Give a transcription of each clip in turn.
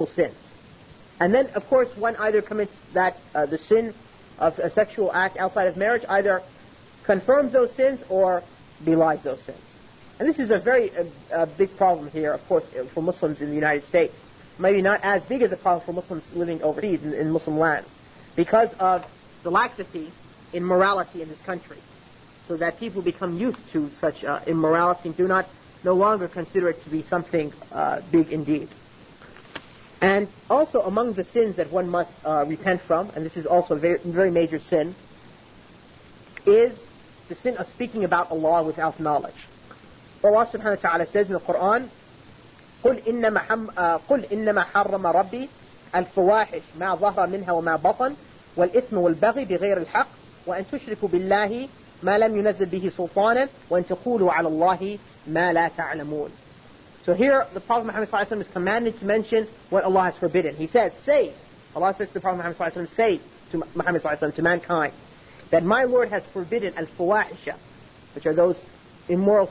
sins. And then, of course, one either commits the sin of a sexual act outside of marriage, either confirms those sins or belies those sins. And this is a very big problem here, of course, for Muslims in the United States. Maybe not as big as a problem for Muslims living overseas in Muslim lands, because of the laxity in morality in this country, so that people become used to such immorality and no longer consider it to be something big indeed. And also among the sins that one must repent from, and this is also a very, very major sin, is the sin of speaking about Allah without knowledge. Allah subhanahu wa ta'ala says in the Quran, قل إنما حرم ربي الفواحش ما ظهر منها وما بطن والإثم والبغي بغير الحق وأن تشركوا بالله ما لم ينزل به سلطانا وأن تقولوا على الله ما لا تعلمون. So here the Prophet Muhammad sallallahu alaihi wasallam is commanded to mention what Allah has forbidden. He says, Allah says to the Prophet Muhammad sallallahu alaihi wasallam, say to Muhammad sallallahu alaihi wasallam, to mankind, that my Lord has forbidden al-fawahisha, which are those immoral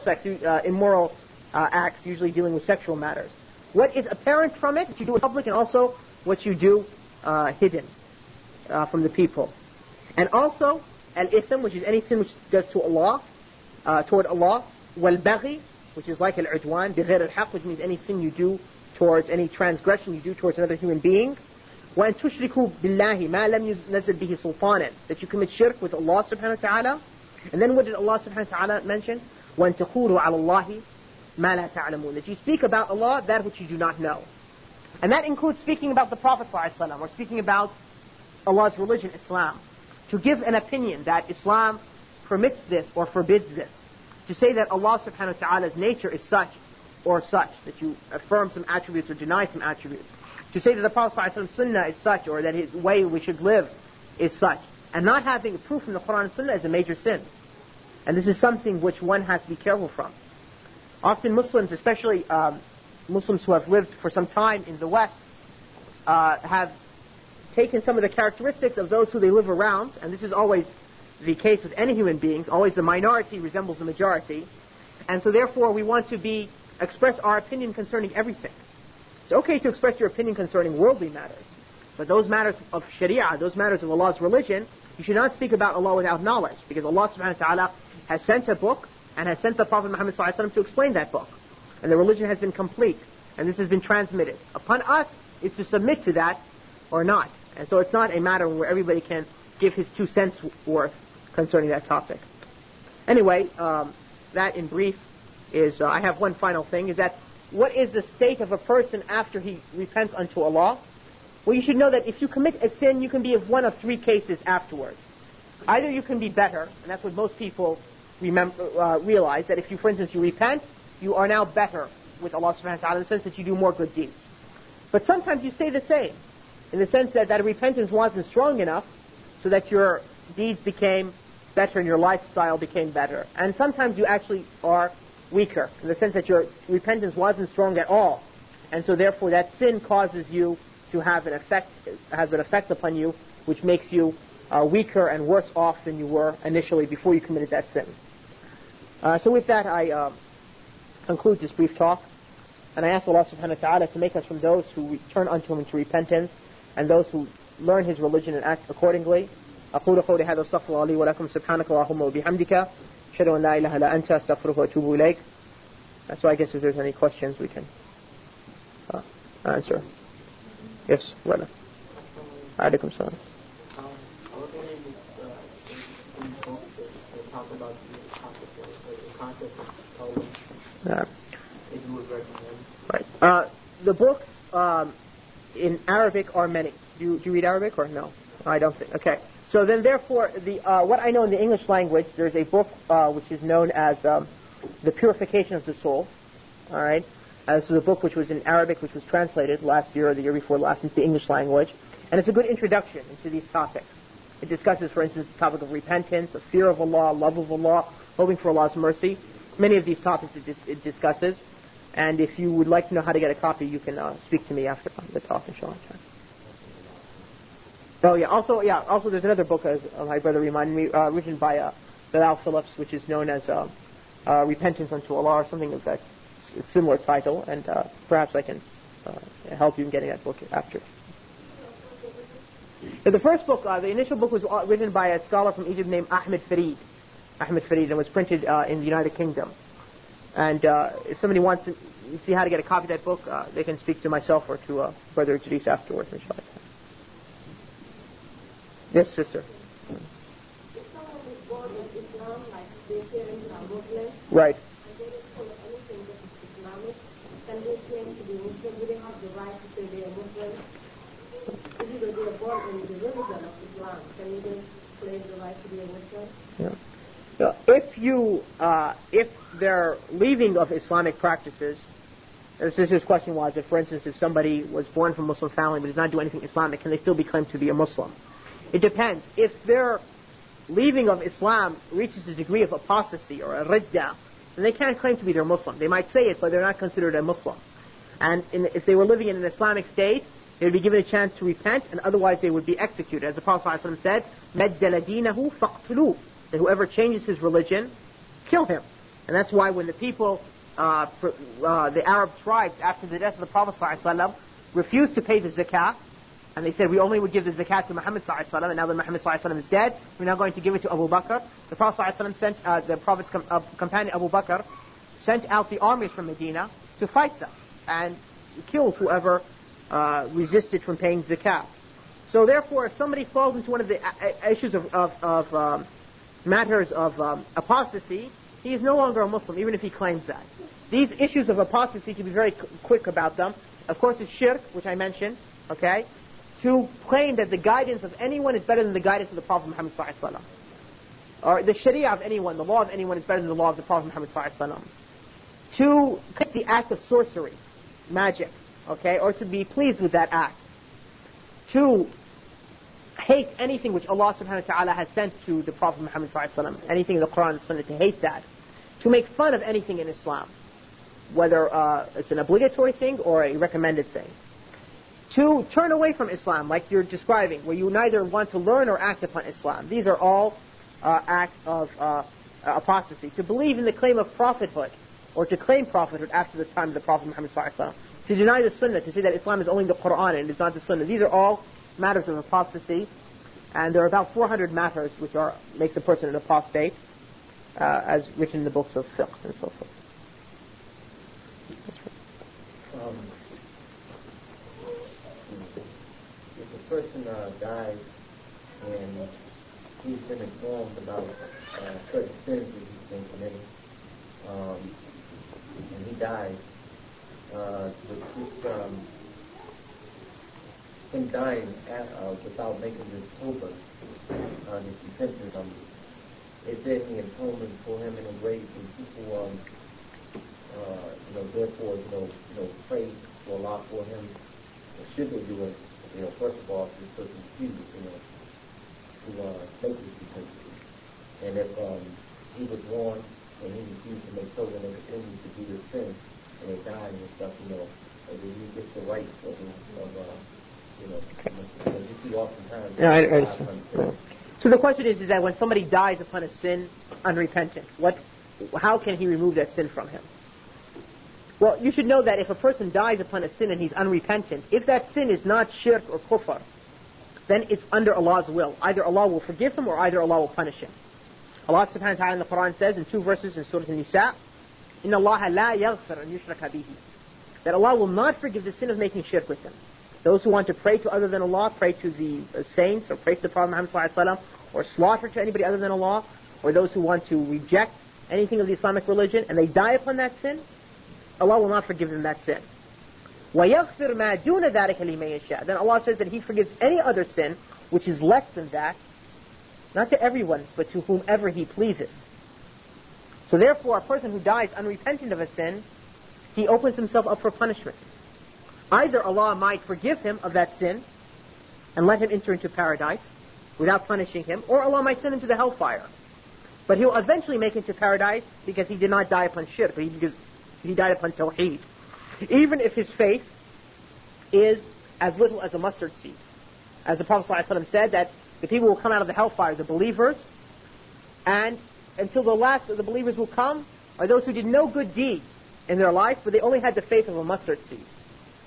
acts, usually dealing with sexual matters. What is apparent from it, what you do in public, and also what you do hidden from the people. And also, al-itham, which is any sin which does to Allah, toward Allah, wal-baghi, which is like al-udwan, bighayr al-haq, which means any sin you do towards, any transgression you do towards another human being. وَأَن تُشْرِكُوا بِاللَّهِ مَا لَمْ يُنَزِّلْ بِهِ سُلْطَانًا, that you commit shirk with Allah subhanahu wa ta'ala. And then what did Allah subhanahu wa ta'ala mention? وَأَن تَقُولُوا عَلَى اللَّهِ مَا لَا تَعْلَمُونَ, that you speak about Allah that which you do not know. And that includes speaking about the Prophet ﷺ, or speaking about Allah's religion, Islam. To give an opinion that Islam permits this or forbids this. To say that Allah subhanahu wa ta'ala's nature is such or such, that you affirm some attributes or deny some attributes. To say that the Prophet ﷺ sunnah is such, or that his way we should live is such. And not having proof from the Quran and Sunnah is a major sin. And this is something which one has to be careful from. Often Muslims, especially Muslims who have lived for some time in the West, have taken some of the characteristics of those who they live around, and this is always the case with any human beings, always the minority resembles the majority, and so therefore we want to express our opinion concerning everything. It's okay to express your opinion concerning worldly matters, but those matters of Sharia, those matters of Allah's religion, you should not speak about Allah without knowledge, because Allah subhanahu wa ta'ala has sent a book, and has sent the Prophet Muhammad sallallahu alaihi wasallam to explain that book. And the religion has been complete, and this has been transmitted. Upon us is to submit to that or not. And so it's not a matter where everybody can give his 2 cents worth concerning that topic. Anyway, that in brief is, I have one final thing, is that what is the state of a person after he repents unto Allah? Well, you should know that if you commit a sin, you can be of one of 3 cases afterwards. Either you can be better, and that's what most people realize, that if you, for instance, you repent, you are now better with Allah subhanahu wa ta'ala in the sense that you do more good deeds. But sometimes you stay the same, in the sense that repentance wasn't strong enough so that your deeds became better and your lifestyle became better. And sometimes you actually are weaker, in the sense that your repentance wasn't strong at all. And so therefore that sin causes you to have an effect upon you, which makes you weaker and worse off than you were initially before you committed that sin. So with that, I conclude this brief talk, and I ask Allah subhanahu wa ta'ala to make us from those who return unto Him into repentance, and those who learn His religion and act accordingly. أقول قولي هذا استغفر الله لي ولكم سبحانك اللهم وبحمدك أشهد أن لا إله إلا أنت أستغفرك وأتوب إليك. So I guess if there's any questions we can answer. Yes, brother. Alaikum salam. Talk about the concept of Torah. Yeah. If you would recommend. Right. The books in Arabic are many. Do you read Arabic or no? I don't think. Okay. So then, therefore, what I know in the English language, there's a book which is known as The Purification of the Soul. All right. This is a book which was in Arabic, which was translated last year or the year before last into the English language, and it's a good introduction into these topics. It discusses, for instance, the topic of repentance, of fear of Allah, love of Allah, hoping for Allah's mercy. Many of these topics it discusses. And if you would like to know how to get a copy, you can speak to me after the talk, inshallah. Oh, yeah. Also, there's another book, as my brother reminded me, written by Bilal Phillips, which is known as Repentance unto Allah, or something of that similar title. And perhaps I can help you in getting that book after. The first book, the initial book was written by a scholar from Egypt named Ahmed Farid, and was printed in the United Kingdom. And if somebody wants to see how to get a copy of that book, they can speak to myself or to Brother Idris afterwards, inshallah. Yes, sister. If someone is born in Islam, like their parents are Muslims, Right. and they don't follow anything that is Islamic, can they claim to be Muslim? Do they have the right to say they are Muslim? Even though they are born in the religion of Islam, can they claim the right to be a Muslim? Yeah. If they're leaving of Islamic practices, the sister's question was, if, for instance, if somebody was born from a Muslim family but does not do anything Islamic, can they still be claimed to be a Muslim? It depends. If their leaving of Islam reaches a degree of apostasy or a ridda, then they can't claim to be their Muslim. They might say it, but they're not considered a Muslim. And if they were living in an Islamic state, they would be given a chance to repent, and otherwise they would be executed. As the Prophet ﷺ said, مَدَّلَ دِينَهُ فَاقْتُلُوهُ, that whoever changes his religion, kill him. And that's why when the people, the Arab tribes, after the death of the Prophet ﷺ, refused to pay the zakah, and they said, we only would give the zakat to Muhammad ﷺ, and now that Muhammad ﷺ is dead, we're now going to give it to Abu Bakr. The Prophet ﷺ sent, the Prophet's companion Abu Bakr, sent out the armies from Medina to fight them, and killed whoever resisted from paying zakat. So therefore, if somebody falls into one of the issues of matters of apostasy, he is no longer a Muslim, even if he claims that. These issues of apostasy, to be very quick about them, of course, is shirk, which I mentioned, okay? To claim that the guidance of anyone is better than the guidance of the Prophet Muhammad ﷺ. Or the sharia of anyone, the law of anyone is better than the law of the Prophet Muhammad ﷺ. To commit the act of sorcery, magic, okay, or to be pleased with that act. To hate anything which Allah subhanahu wa ta'ala has sent to the Prophet Muhammad ﷺ, anything in the Quran and Sunnah, to hate that. To make fun of anything in Islam, whether it's an obligatory thing or a recommended thing. To turn away from Islam, like you're describing, where you neither want to learn or act upon Islam. These are all acts of apostasy. To believe in the claim of prophethood, or to claim prophethood after the time of the Prophet Muhammad ﷺ. To deny the Sunnah, to say that Islam is only the Quran and it is not the Sunnah. These are all matters of apostasy, and there are about 400 matters which makes a person an apostate, as written in the books of fiqh and so forth. If a person dies and he's been informed about certain sins that he's been committing, and he dies, him dying without making this tawbah, this repentance, is there any atonement for him in a grave? And people, therefore, pray to Allah for him. Or should they do it? First of all, if this person refuses, to make this repentance. And if he was warned and he refused to make tawbah and they continued to do this sin, and they died and stuff, or do you get the right of you see oftentimes. Yeah, I understand. So the question is that when somebody dies upon a sin unrepentant, how can he remove that sin from him? Well, you should know that if a person dies upon a sin and he's unrepentant, if that sin is not shirk or kufr, then it's under Allah's will. Either Allah will forgive him or either Allah will punish him. Allah subhanahu wa ta'ala in the Quran says in 2 verses in Surah An-Nisa, إِنَّ اللَّهَ لَا يَغْفِرُ أَن يُشْرَكَ بِهِ, that Allah will not forgive the sin of making shirk with him. Those who want to pray to other than Allah, pray to the saints, or pray to the Prophet Muhammad ﷺ, or slaughter to anybody other than Allah, or those who want to reject anything of the Islamic religion, and they die upon that sin, Allah will not forgive them that sin. وَيَغْفِرْ مَا دُونَ ذَلِكَ لِمَن يَشَاءُ. Then Allah says that He forgives any other sin which is less than that, not to everyone, but to whomever He pleases. So therefore, a person who dies unrepentant of a sin, he opens himself up for punishment. Either Allah might forgive him of that sin and let him enter into paradise without punishing him, or Allah might send him to the hellfire. But he'll eventually make it to paradise because he did not die upon shirk, but because he died upon tawheed. Even if his faith is as little as a mustard seed. As the Prophet ﷺ said, that the people will come out of the hellfire, the believers, and until the last of the believers will come are those who did no good deeds in their life, but they only had the faith of a mustard seed.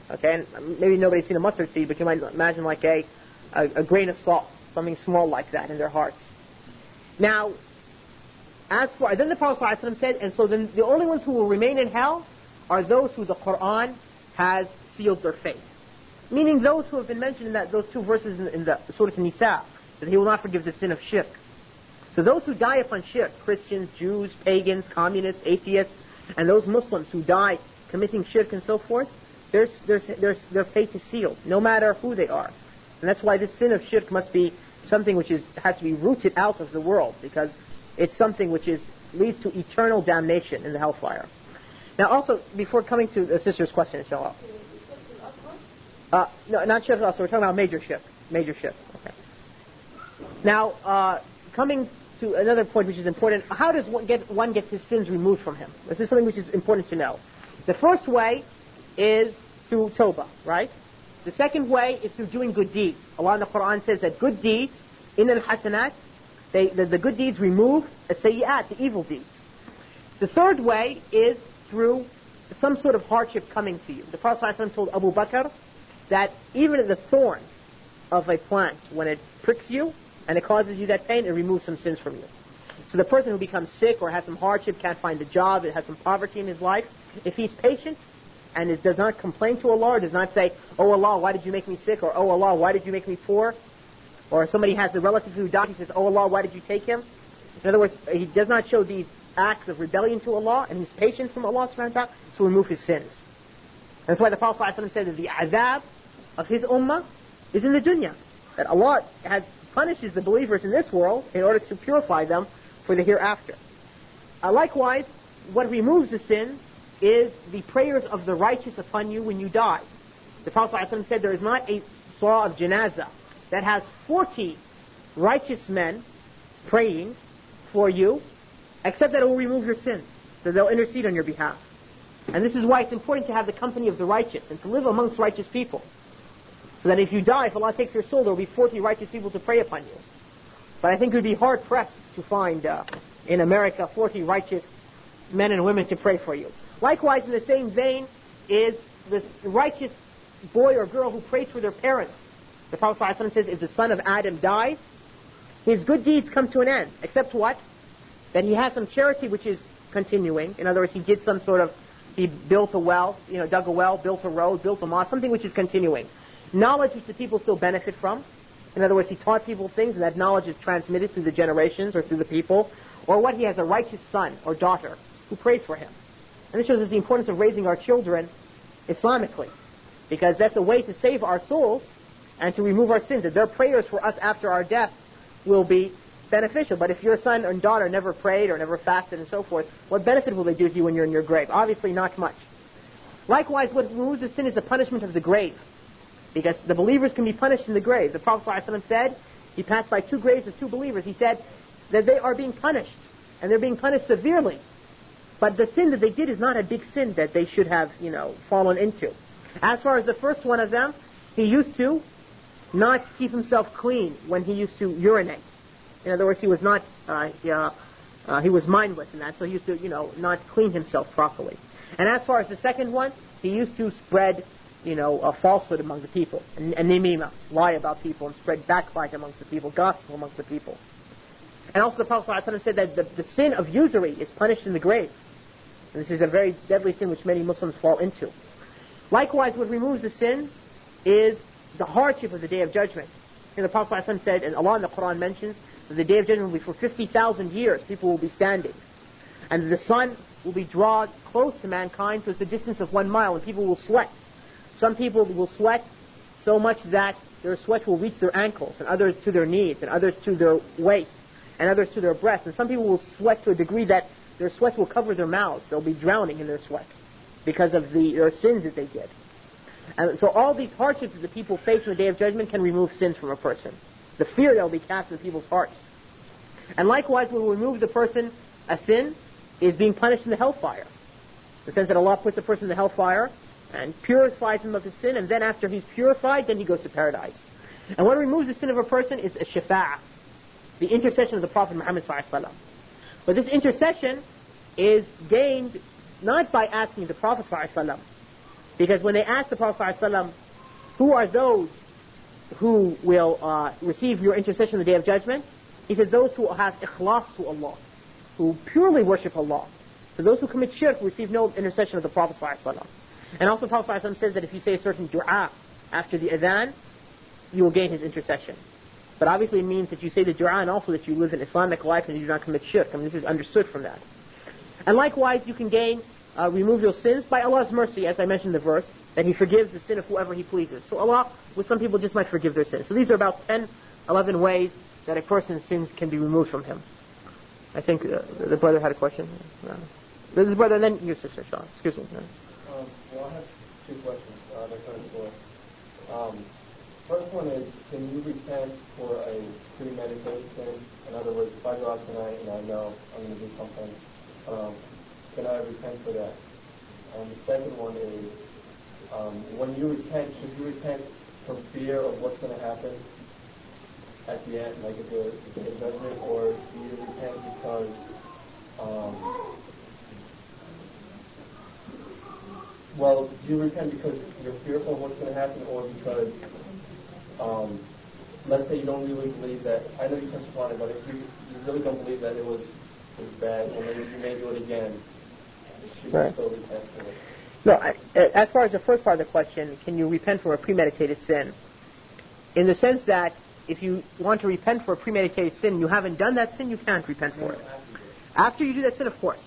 Okay, and maybe nobody's seen a mustard seed, but you might imagine like a grain of salt, something small like that in their hearts. Now, then the Prophet ﷺ said, and so then the only ones who will remain in hell are those who the Quran has sealed their fate. Meaning those who have been mentioned in those two verses in the Surah An-Nisa, that He will not forgive the sin of shirk. So those who die upon shirk, Christians, Jews, pagans, communists, atheists, and those Muslims who die committing shirk and so forth, their fate is sealed, no matter who they are. And that's why this sin of shirk must be something which has to be rooted out of the world, because it's something which leads to eternal damnation in the hellfire. Now also, before coming to the sister's question, inshallah. No, not shirk also, we're talking about major shirk. Major shirk, okay. Now, coming to another point which is important, how does one get his sins removed from him? This is something which is important to know. The first way is through tawbah, right? The second way is through doing good deeds. Allah in the Quran says that good deeds, in al-hasanat, the good deeds remove as-sayyi'at, the evil deeds. The third way is through some sort of hardship coming to you. The Prophet ﷺ told Abu Bakr that even the thorn of a plant, when it pricks you and it causes you that pain, it removes some sins from you. So the person who becomes sick or has some hardship, can't find a job, it has some poverty in his life, if he's patient and does not complain to Allah, does not say, "Oh Allah, why did you make me sick?" or "Oh Allah, why did you make me poor?" Or somebody has a relative who died, he says, "Oh Allah, why did you take him?" In other words, he does not show these acts of rebellion to Allah, and he's patient from Allah subhanahu wa ta'ala to remove his sins. That's why the Prophet ﷺ said that the azab of his ummah is in the dunya. That Allah punishes the believers in this world in order to purify them for the hereafter. Likewise, what removes the sins is the prayers of the righteous upon you when you die. The Prophet ﷺ said there is not a salah of janazah that has 40 righteous men praying for you, except that it will remove your sins, that they'll intercede on your behalf. And this is why it's important to have the company of the righteous and to live amongst righteous people. So that if you die, if Allah takes your soul, there will be 40 righteous people to pray upon you. But I think it would be hard-pressed to find in America 40 righteous men and women to pray for you. Likewise, in the same vein, is this righteous boy or girl who prays for their parents. The Prophet ﷺ says, if the son of Adam dies, his good deeds come to an end. Except what? That he has some charity which is continuing. In other words, he built a well, dug a well, built a road, built a mosque, something which is continuing. Knowledge which the people still benefit from. In other words, he taught people things, and that knowledge is transmitted through the generations or through the people. Or what, he has a righteous son or daughter who prays for him. And this shows us the importance of raising our children Islamically, because that's a way to save our souls and to remove our sins. That their prayers for us after our death will be beneficial. But if your son and daughter never prayed or never fasted and so forth, what benefit will they do to you when you're in your grave? Obviously not much. Likewise, what removes the sin is the punishment of the grave, because the believers can be punished in the grave. The Prophet ﷺ said, he passed by two graves of two believers, he said that they are being punished, and they're being punished severely. But the sin that they did is not a big sin that they should have, fallen into. As far as the first one of them, he used to not keep himself clean when he used to urinate. In other words, he was not, he was mindless in that, so he used to, not clean himself properly. And as far as the second one, he used to spread, a falsehood among the people, and namima, lie about people, and spread backbite amongst the people, gossip amongst the people. And also the Prophet ﷺ said that the sin of usury is punished in the grave. And this is a very deadly sin which many Muslims fall into. Likewise, what removes the sins is the hardship of the Day of Judgment. And the Prophet ﷺ said, and Allah in the Quran mentions, that the Day of Judgment will be for 50,000 years. People will be standing. And the sun will be drawn close to mankind, so it's a distance of 1 mile, and people will sweat. Some people will sweat so much that their sweat will reach their ankles, and others to their knees, and others to their waist, and others to their breasts. And some people will sweat to a degree that their sweat will cover their mouths. They'll be drowning in their sweat because of their sins that they did. And so all these hardships that the people face in the Day of Judgment can remove sins from a person. The fear that will be cast in people's hearts. And likewise, when we remove the person a sin, is being punished in the hellfire. In the sense that Allah puts a person in the hellfire and purifies him of his sin, and then after he's purified, then he goes to paradise. And what removes the sin of a person is a shafa'ah, the intercession of the Prophet Muhammad ﷺ. But this intercession is gained not by asking the Prophet ﷺ Because when they asked the Prophet ﷺ, who are those who will receive your intercession on the Day of Judgment? He said, those who have ikhlas to Allah, who purely worship Allah. So those who commit shirk receive no intercession of the Prophet ﷺ. And also the Prophet ﷺ says that if you say a certain dua after the adhan, you will gain his intercession. But obviously it means that you say the dua and also that you live an Islamic life and you do not commit shirk. I mean, this is understood from that. And likewise, you can remove your sins by Allah's mercy, as I mentioned in the verse, that He forgives the sin of whoever He pleases. So Allah, with some people, just might forgive their sins. So these are about 10, 11 ways that a person's sins can be removed from him. I think the brother had a question. This is brother, and then your sister, Sean. Excuse me. Well, I have two questions. They're kind of short. First one is, can you repent for a premeditated sin? In other words, if I go out tonight and I know I'm going to do something, can I repent for that? And the second one is, when you repent, should you repent from fear of what's going to happen at the end, like at the Day of Judgment, or do you repent because do you repent because you're fearful of what's going to happen, or because, let's say you don't really believe that, I know you touched upon it, but if you really don't believe that it was bad, or maybe you may do it again, should you still repent for it? No, as far as the first part of the question, can you repent for a premeditated sin? In the sense that if you want to repent for a premeditated sin, you haven't done that sin, you can't repent for it. After you do that sin, of course,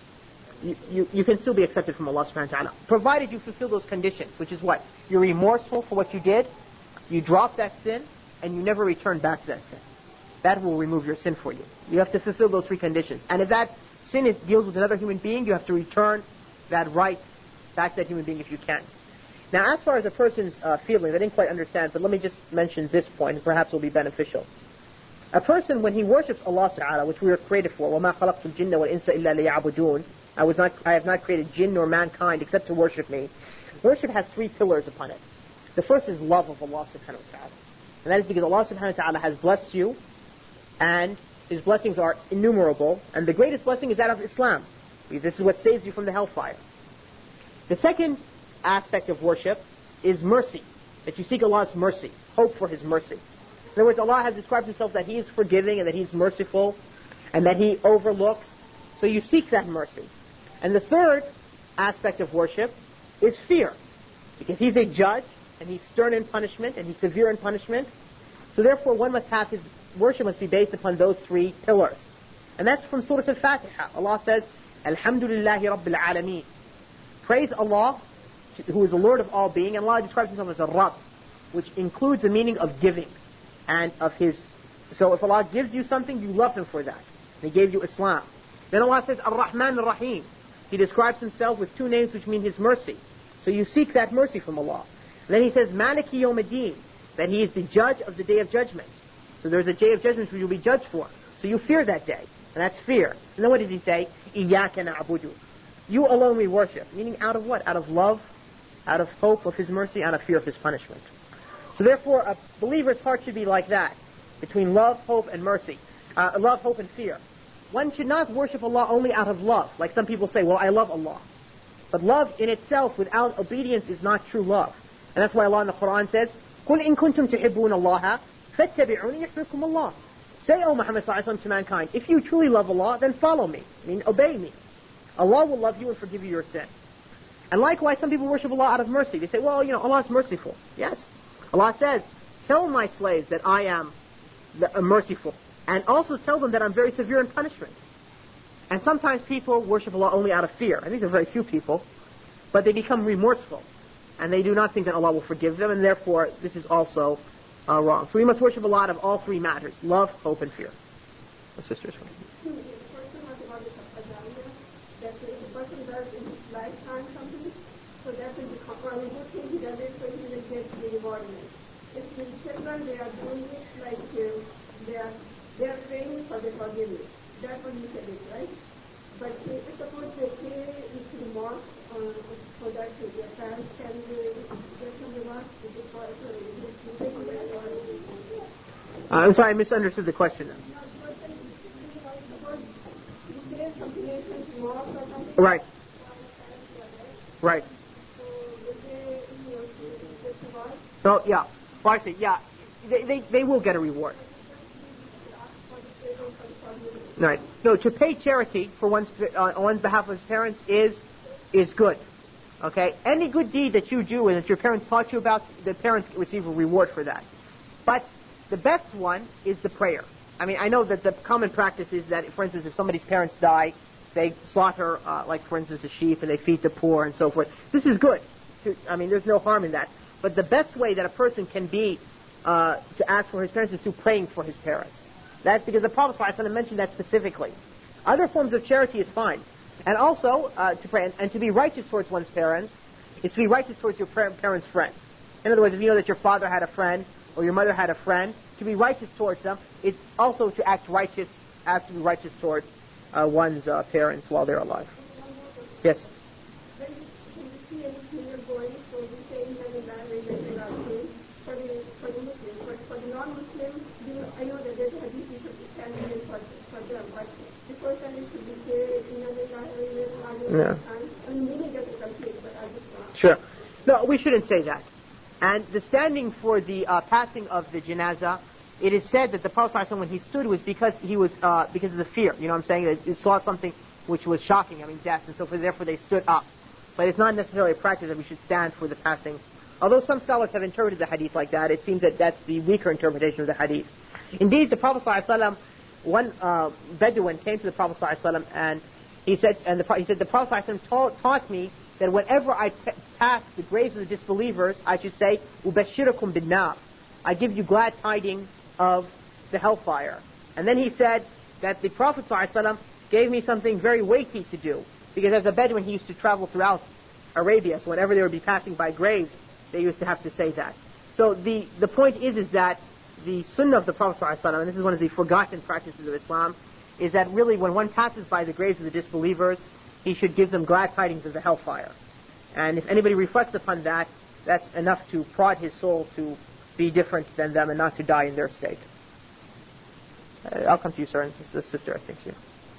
you can still be accepted from Allah subhanahu wa ta'ala, provided you fulfill those conditions, which is what? You're remorseful for what you did, you drop that sin, and you never return back to that sin. That will remove your sin for you. You have to fulfill those three conditions. And if that sin deals with another human being, you have to return that right back to that human being if you can. Now, as far as a person's feeling, I didn't quite understand, but let me just mention this point, and perhaps it will be beneficial. A person, when he worships Allah subhanahu wa ta'ala, which we were created for, وَمَا خَلَقْتُ الْجِنَّ وَالْإِنسَ إِلَّا لِيَعْبُدُونَ, I have not created jinn nor mankind except to worship me. Worship has three pillars upon it. The first is love of Allah subhanahu wa ta'ala. And that is because Allah subhanahu wa ta'ala has blessed you, and His blessings are innumerable, and the greatest blessing is that of Islam. This is what saves you from the hellfire. The second aspect of worship is mercy, that you seek Allah's mercy, hope for His mercy. In other words, Allah has described Himself that He is forgiving and that He is merciful and that He overlooks, so you seek that mercy. And the third aspect of worship is fear, because He's a judge and He's stern in punishment and He's severe in punishment. So therefore one must have his worship must be based upon those three pillars. And that's from Surah Al-Fatiha. Allah says, Alhamdulillahi Rabbil Alameen. Praise Allah, who is the Lord of all being, and Allah describes Himself as a Rabb, which includes the meaning of giving and of His. So if Allah gives you something, you love Him for that. And He gave you Islam. Then Allah says Ar-Rahman Ar-Rahim. He describes Himself with two names which mean His mercy. So you seek that mercy from Allah. And then He says Maliki Yawmiddin, that He is the judge of the Day of Judgment. So there's a Day of Judgment which you'll be judged for. So you fear that day. And that's fear. And then what does He say? Iyaka na'budu. You alone we worship. Meaning out of what? Out of love, out of hope of His mercy, out of fear of His punishment. So therefore, a believer's heart should be like that, between love, hope, and mercy. Love, hope, and fear. One should not worship Allah only out of love. Like some people say, well, I love Allah. But love in itself, without obedience, is not true love. And that's why Allah in the Quran says, قُلْ إِن كُنْتُمْ تُحِبُّونَ اللَّهَ فَاتَّبِعُونِ يُحْبِبْكُمُ اللَّهُ. Say, O Muhammad ﷺ, to mankind, if you truly love Allah, then follow me. I mean, obey me. Allah will love you and forgive you your sin. And likewise, some people worship Allah out of mercy. They say, well, Allah is merciful. Yes. Allah says, tell my slaves that I am merciful. And also tell them that I'm very severe in punishment. And sometimes people worship Allah only out of fear. And these are very few people. But they become remorseful. And they do not think that Allah will forgive them. And therefore, this is also wrong. So we must worship Allah out of all three matters. Love, hope, and fear. The sisters. That the person does in his lifetime something, so that will become, or a good thing he does it, so he will get the rewardment. If the children, they are doing it like they are praying for the forgiveness. That's what you said it, right? But suppose they pray into the mosque for that their parents can get some remarks to the I'm sorry, I misunderstood the question. Right. Right. So, yeah. Well, actually, yeah, they will get a reward. Right. No, to pay charity for on one's behalf of his parents is good. Okay? Any good deed that you do and that your parents taught you about, the parents receive a reward for that. But the best one is the prayer. I mean, I know that the common practice is that, for instance, if somebody's parents die, they slaughter, like, for instance, a sheep, and they feed the poor and so forth. This is good. I mean, there's no harm in that. But the best way that a person can be to ask for his parents is through praying for his parents. That's because the Prophet ﷺ mentioned that specifically. Other forms of charity is fine. And also, to pray, and to be righteous towards one's parents is to be righteous towards your parents' friends. In other words, if you know that your father had a friend, or your mother had a friend, to be righteous towards them, it's also to act righteous, as to be righteous towards one's parents while they're alive. Yes? For the non-Muslims, I know that there's a hadith you should stand in for them, but the person is to be here in Yeah. I mean, meaning doesn't complete, but I just not. Sure. No, we shouldn't say that. And the standing for the passing of the janazah, it is said that the Prophet ﷺ, when he stood, was because of the fear. You know what I'm saying? That he saw something which was shocking, I mean, death, and so forth. Therefore, they stood up. But it's not necessarily a practice that we should stand for the passing. Although some scholars have interpreted the hadith like that, it seems that that's the weaker interpretation of the hadith. Indeed, the Prophet ﷺ, one Bedouin came to the Prophet ﷺ, and he said, the Prophet ﷺ taught me that whenever I pass the graves of the disbelievers, I should say, "Ubashirakum bin-nar." I give you glad tidings of the hellfire. And then he said that the Prophet ﷺ gave me something very weighty to do, because as a Bedouin he used to travel throughout Arabia, so whenever they would be passing by graves, they used to have to say that. So the point is that the sunnah of the Prophet ﷺ, and this is one of the forgotten practices of Islam, is that really when one passes by the graves of the disbelievers, he should give them glad tidings of the hellfire. And if anybody reflects upon that, that's enough to prod his soul to be different than them and not to die in their state. I'll come to you, sir, and the sister, I think. You.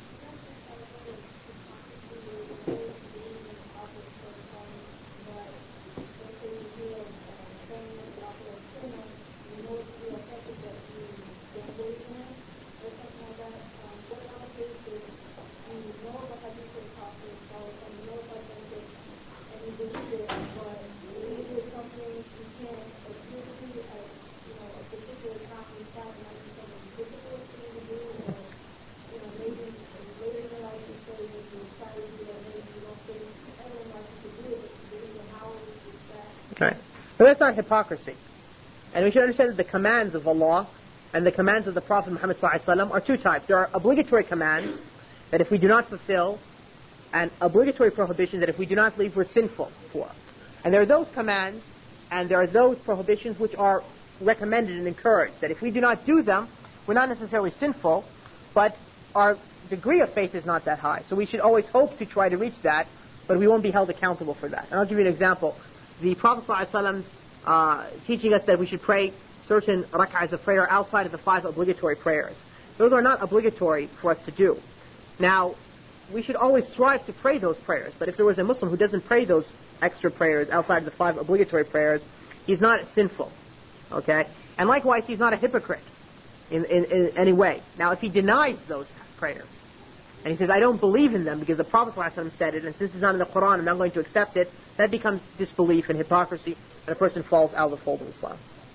Right. But that's not hypocrisy. And we should understand that the commands of Allah and the commands of the Prophet Muhammad ﷺ are two types. There are obligatory commands that if we do not fulfill, and obligatory prohibitions that if we do not leave, we're sinful for. And there are those commands and there are those prohibitions which are recommended and encouraged, that if we do not do them, we're not necessarily sinful, but our degree of faith is not that high. So we should always hope to try to reach that, but we won't be held accountable for that. And I'll give you an example. The Prophet ﷺ teaching us that we should pray certain rak'ahs of prayer outside of the 5 obligatory prayers. Those are not obligatory for us to do. Now, we should always strive to pray those prayers, but if there was a Muslim who doesn't pray those extra prayers outside of the 5 obligatory prayers, he's not sinful. Okay? And likewise, he's not a hypocrite in any way. Now, if he denies those prayers, and he says, I don't believe in them because the Prophet ﷺ said it, and since it's not in the Quran, I'm not going to accept it, that becomes disbelief and hypocrisy, and a person falls out of the fold of Islam.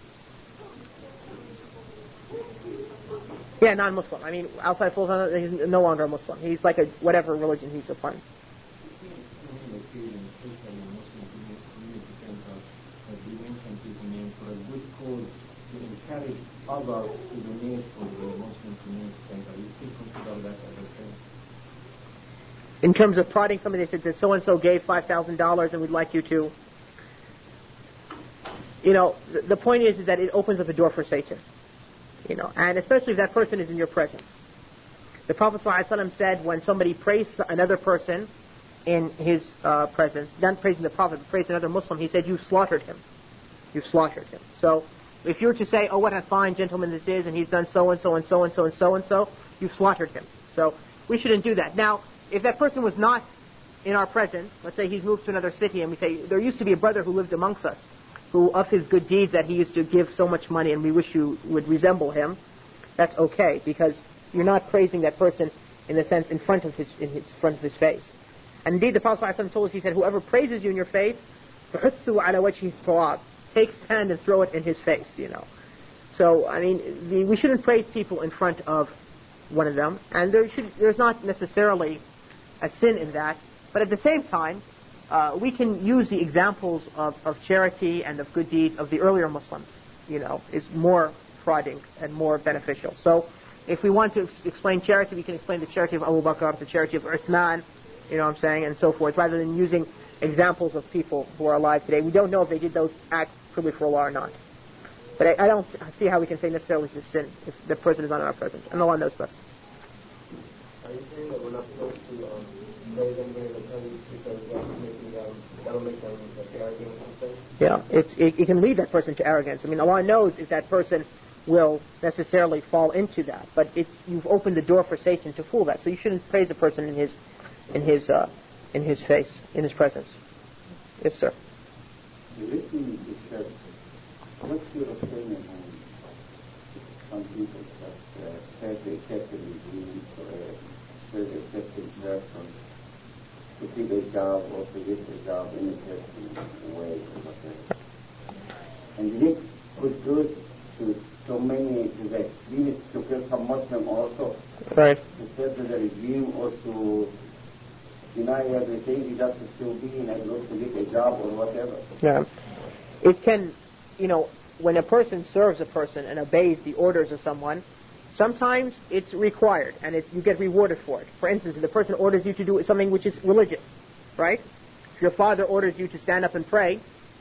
Yeah, non-Muslim. I mean, outside full Islam, he's no longer a Muslim. He's like a whatever religion he's applying. Encourage others to donate for the Muslim community center. You still consider that as a thing? In terms of prodding somebody, they said that so-and-so gave $5,000 and we'd like you to. You know, the point is that it opens up a door for Satan. You know, and especially if that person is in your presence. The Prophet ﷺ said when somebody praised another person in his presence, not praising the Prophet, but praised another Muslim, he said, you've slaughtered him. You've slaughtered him. So, if you were to say, oh, what a fine gentleman this is, and he's done so-and-so and so-and-so and so-and-so, you've slaughtered him. So, we shouldn't do that. Now, if that person was not in our presence, let's say he's moved to another city, and we say, there used to be a brother who lived amongst us, who of his good deeds that he used to give so much money and we wish you would resemble him, that's okay, because you're not praising that person in the sense in front of his face. And indeed the Prophet ﷺ told us, he said, whoever praises you in your face, فَحُثُّ عَلَى وَجْهِ التُّرَابِ, take sand and throw it in his face, So, I mean, we shouldn't praise people in front of one of them, and there's not necessarily a sin in that, but at the same time, we can use the examples of charity and of good deeds of the earlier Muslims, is more prodding and more beneficial. So, if we want to explain charity, we can explain the charity of Abu Bakr, the charity of Uthman, and so forth, rather than using examples of people who are alive today. We don't know if they did those acts truly for Allah or not. But I don't see how we can say necessarily it's a sin if the person is not in our presence. And Allah knows best. Are you saying that we're not supposed to praise them during the praise because that'll make them arrogant or something? Yeah, it can lead that person to arrogance. I mean, Allah knows if that person will necessarily fall into that, but you've opened the door for Satan to fool that. So you shouldn't praise a person in his face, in his presence. Yes, sir. Listening to church, what's your opinion on some people that said they accept the regime or said they accept the person to take a job or to get a job in a certain way or whatever? And this could do it to so many to the extremists to kill some Muslim also. Right. To serve the regime or to deny everything just to still be in a group to get a job or whatever. Yeah. It can, when a person serves a person and obeys the orders of someone, sometimes it's required and you get rewarded for it. For instance, if the person orders you to do something which is religious, right? If your father orders you to stand up and pray,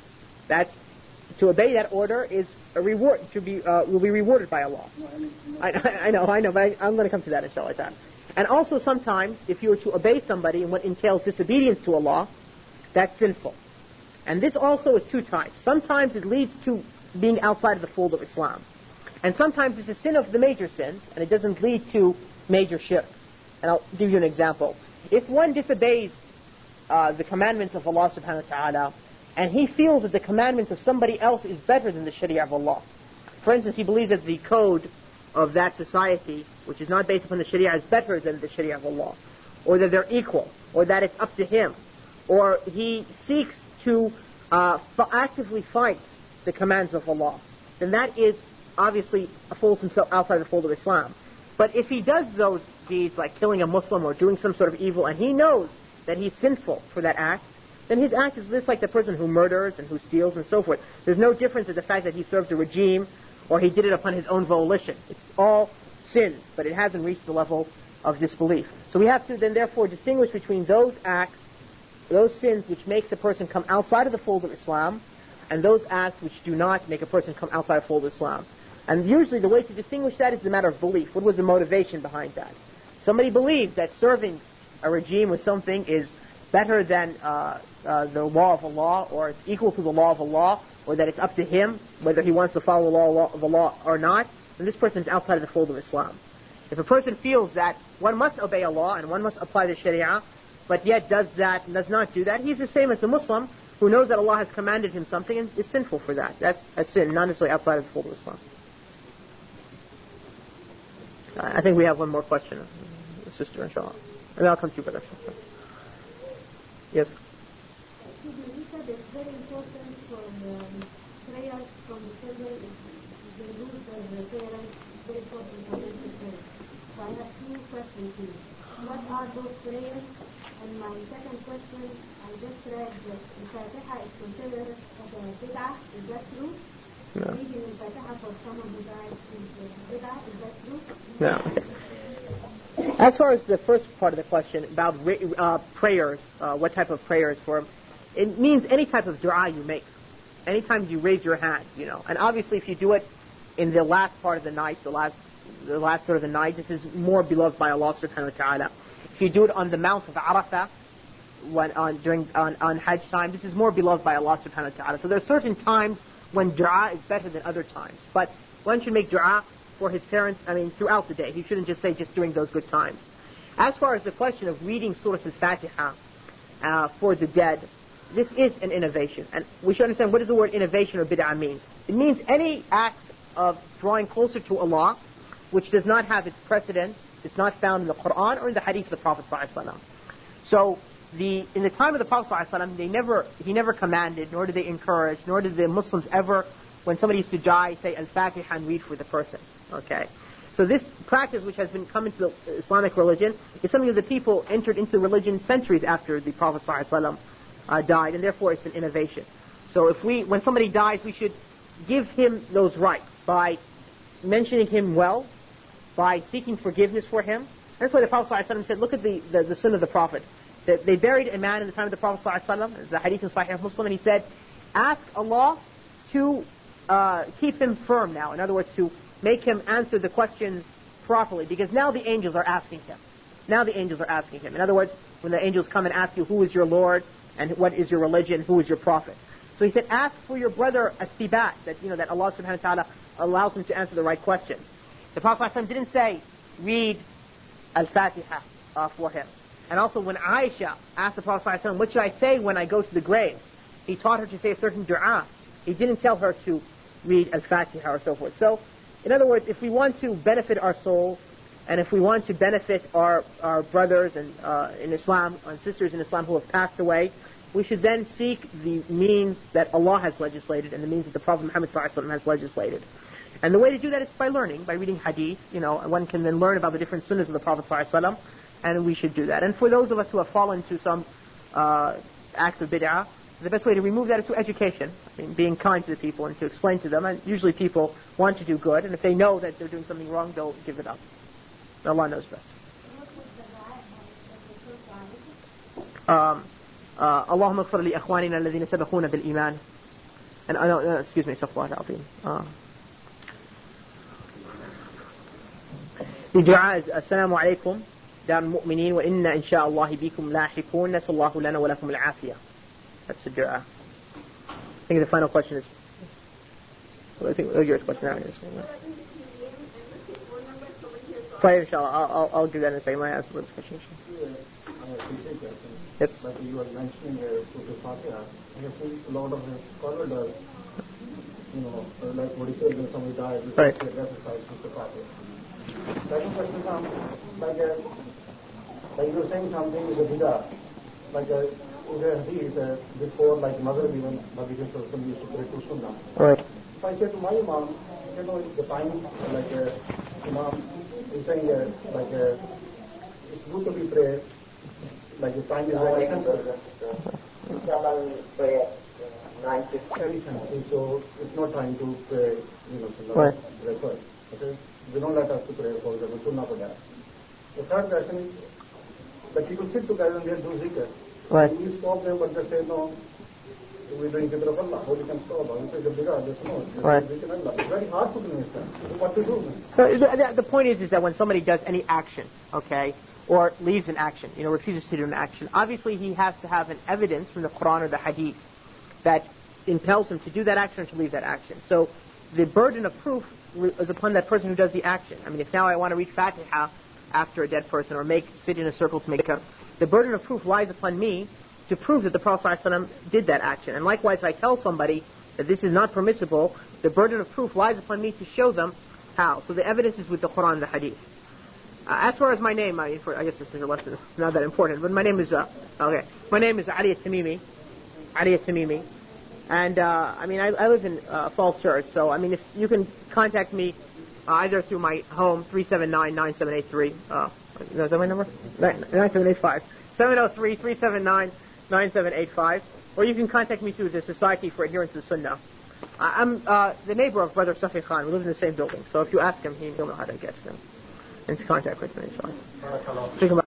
to obey that order is a reward, will be rewarded by Allah. I know, but I'm going to come to that inshallah. And also sometimes, if you were to obey somebody in what entails disobedience to Allah, that's sinful. And this also is two types. Sometimes it leads to being outside of the fold of Islam. And sometimes it's a sin of the major sins, and it doesn't lead to major shirk. And I'll give you an example. If one disobeys the commandments of Allah subhanahu wa ta'ala, and he feels that the commandments of somebody else is better than the Sharia of Allah. For instance, he believes that the code of that society, which is not based upon the Sharia, is better than the Sharia of Allah, or that they're equal, or that it's up to him, or he seeks to actively fight the commands of Allah, then that is obviously falls himself outside the fold of Islam. But if he does those deeds like killing a Muslim or doing some sort of evil, and he knows that he's sinful for that act, then his act is just like the person who murders and who steals and so forth. There's no difference in the fact that he served a regime or he did it upon his own volition. It's all sins, but it hasn't reached the level of disbelief. So we have to then therefore distinguish between those acts, those sins which makes a person come outside of the fold of Islam, and those acts which do not make a person come outside the fold of Islam. And usually the way to distinguish that is the matter of belief. What was the motivation behind that? Somebody believes that serving a regime with something is better than the law of Allah, or it's equal to the law of Allah, or that it's up to him whether he wants to follow the law of Allah or not, then this person is outside of the fold of Islam. If a person feels that one must obey Allah and one must apply the Sharia, but yet does not do that, he's the same as a Muslim who knows that Allah has commanded him something and is sinful for that. That's a sin, not necessarily outside of the fold of Islam. I think we have one more question, sister, inshallah. And then I'll come to you, brother. Yes? You said it's very important for prayers from the children. The rules of the parents, it's very important for them to pray. So I have two questions here. What are those prayers? And my second question, I just read that the Fatiha is considered as a bid'ah. Is that true? No. Reading the Fatiha for someone who died is bid'ah. Is that true? No. As far as the first part of the question about prayers, what type of prayers for them, it means any type of dua you make. Anytime you raise your hand, And obviously if you do it in the last part of the night, the last sort of the night, this is more beloved by Allah subhanahu wa ta'ala. If you do it on the Mount of Arafah, on Hajj time, this is more beloved by Allah subhanahu wa ta'ala. So there are certain times when dua is better than other times. But one should make dua for his parents, throughout the day. He shouldn't just say just during those good times. As far as the question of reading Surah Al-Fatiha for the dead, this is an innovation. And we should understand what does the word innovation or bid'ah means. It means any act of drawing closer to Allah which does not have its precedence, it's not found in the Quran or in the hadith of the Prophet ﷺ. So in the time of the Prophet ﷺ, he never commanded, nor did they encourage, nor did the Muslims ever, when somebody used to die, say Al-Fatiha and read for the person. Okay. So this practice, which has come into the Islamic religion, is something that the people entered into the religion centuries after the Prophet ﷺ died, and therefore it's an innovation. So when somebody dies, we should give him those rights by mentioning him well, by seeking forgiveness for him. That's why the Prophet ﷺ said, look at the sunnah of the Prophet. That they buried a man in the time of the Prophet ﷺ, there's a hadith in Sahih Muslim, and he said, ask Allah to keep him firm now. In other words, to make him answer the questions properly, because now the angels are asking him. Now the angels are asking him. In other words, when the angels come and ask you, who is your Lord, and what is your religion, who is your prophet? So he said, ask for your brother at-thibat, that Allah subhanahu wa ta'ala allows him to answer the right questions. The Prophet ﷺ didn't say, read Al-Fatiha for him. And also when Aisha asked the Prophet ﷺ, what should I say when I go to the grave? He taught her to say a certain dua. He didn't tell her to read Al-Fatiha or so forth. So, in other words, if we want to benefit our souls, and if we want to benefit our brothers and in Islam, and sisters in Islam who have passed away, we should then seek the means that Allah has legislated and the means that the Prophet Muhammad ﷺ has legislated. And the way to do that is by learning, by reading hadith. One can then learn about the different sunnahs of the Prophet ﷺ, and we should do that. And for those of us who have fallen to some acts of bid'ah, the best way to remove that is through education, being kind to the people and to explain to them. And usually people want to do good, and if they know that they're doing something wrong, they'll give it up. Allah knows best. Allahumma ighfir li akhwanina alladhina sabaquna bil iman. And excuse me, astaghfirullah al-azim. The dua is Assalamu alaikum دار المؤمنين وإنا إن شاء الله بكم لاحقون نسأل الله لنا ولكم العافية. That's the dua. I think the final question is, I think your question now is. Fine, inshallah. I'll give that in a second. I ask the question. Yes. Like you were mentioning Surah Fatiha, I have seen a lot of scholars does, like what he said when somebody died, right. They recite Surah Fatiha. Second question comes, like you were saying something is a bid'ah, like in the hadith before, like Maghrib even, Nabi Sallallahu used to pray to Sunnah. Right. If I say to my Imam, the time, like Imam is saying, it's good to be prayed, like the time is right. Inshallah we will pray at 9:50. So it's not time to pray, right. record. Okay? They don't let us to pray for the Sunnah for that. The third question is, the people sit together and they do zikr. Right. We stop them, but they say, no, we're doing zikr of Allah. How we can stop? We say, right. It's very hard to convince them. What to do? So the point is that when somebody does any action, okay, or leaves an action, refuses to do an action, obviously he has to have an evidence from the Quran or the Hadith that impels him to do that action or to leave that action. So the burden of proof is upon that person who does the action. If now I want to read Fatiha after a dead person or sit in a circle to make the burden of proof lies upon me to prove that the Prophet ﷺ did that action. And likewise, if I tell somebody that this is not permissible, the burden of proof lies upon me to show them how. So the evidence is with the Quran and the Hadith. As far as my name, I guess this is not that important, but my name is My name is Ali At-Tamimi. Ali At-Tamimi. And I live in Falls Church, so if you can contact me either through my home 379-9783. Is that my number? 9785. 703-379-9785. Or you can contact me through the Society for Adherence to Sunnah. I'm the neighbor of Brother Safi Khan. We live in the same building, so if you ask him, he'll know how to get into contact with me, inshallah.